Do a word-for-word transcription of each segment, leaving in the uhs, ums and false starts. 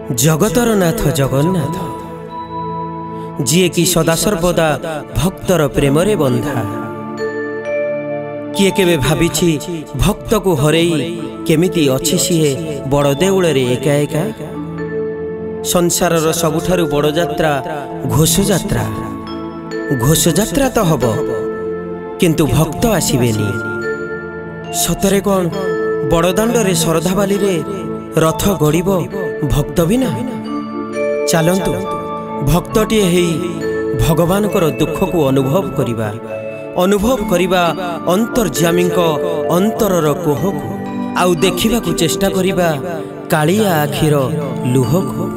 जगतर नाथ जगन्नाथ जी कि सदासर्वदा भक्तर प्रेम रे बंधा। किए केबे भाबिछि भक्त को हरेई केमिति अछि सिए बड़ देउल रे एका एका। संसारर सबुठारु बड़ यात्रा घोष यात्रा। घोष यात्रा तो हब किंतु भक्त आसीबेनी। सतरे कौन बड़दाण्ड रे श्रद्धावाली रे रथ गड़िब भक्त बिना। चलतु भक्तटिए हेई भगवान को दुख को अनुभव करिबा अनुभव करिबा अंतर्जामी अंतरर कोह को आउ देखिबा को चेष्टा करिबा कालिया आखिर लुह को।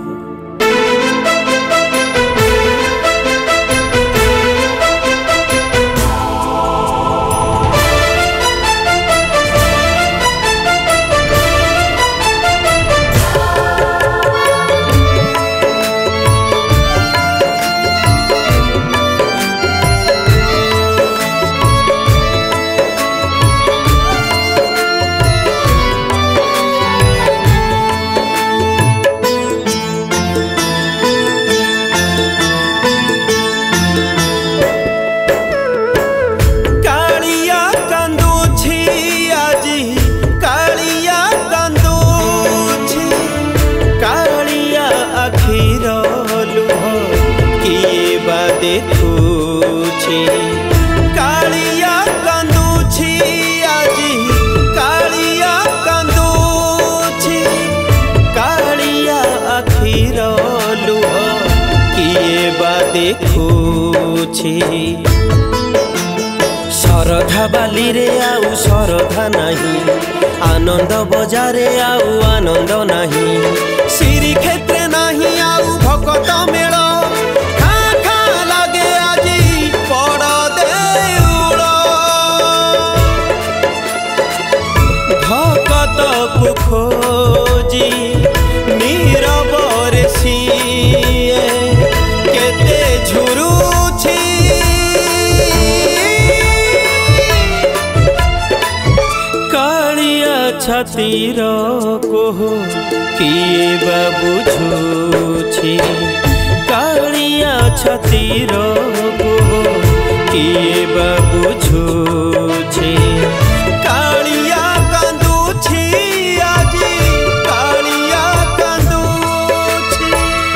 कालिया कांदुछि आजी कालिया कांदुछि कालिया आखिर लुह किए बा देखुछि। शरधा बाली रे आउ शरधा नाही आनंद बजारे आउ आनंद नाही श्री क्षेत्र नाही आउ भगत मेल खोजी नीरव रे सिए केते झुरुछि कालिया छातीर कोह किए बा बुझुछि। कालिया छातीर कोह किए बा बुझुछि। कालिया कांदुछि आजी कालिया कांदुछि।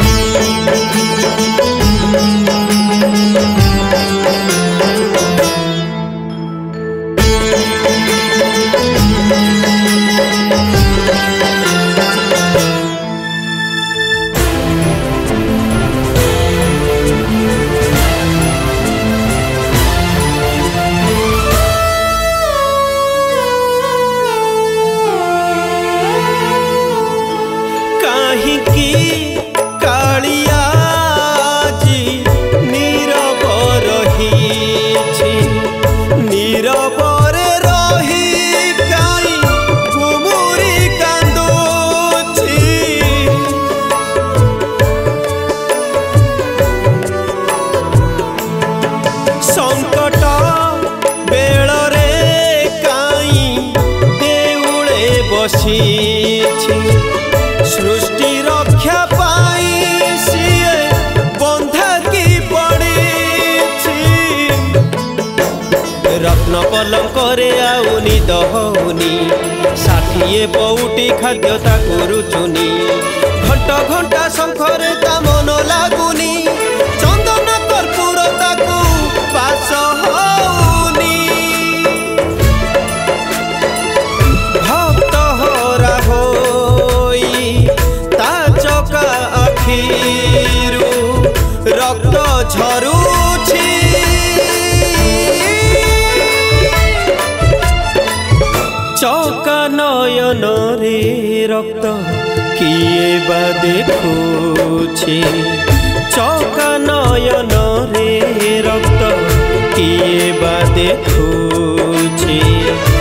कालिया जी नीरव रही नीरव रे रही काई घुमुरी कांदुछि। संकट बेल रे काई देउले बसिछि सृष्टि रक्षा पाई सिए बंधा की पड़ी। रत्न पलंक रे आउ निद होउनी षाठिए बउटी खाद्य ताकु रुचुनी। घंटा घंटा शंखरे ता मन लागुनी चंदन कर्पूर ताकु पास होउनी। भक्त हरा होई आखिरू रक्त झरुछि। चौका नयन रे रक्त किए बा देखुछि। चौका नयन रे रक्त किए बा देखुछि।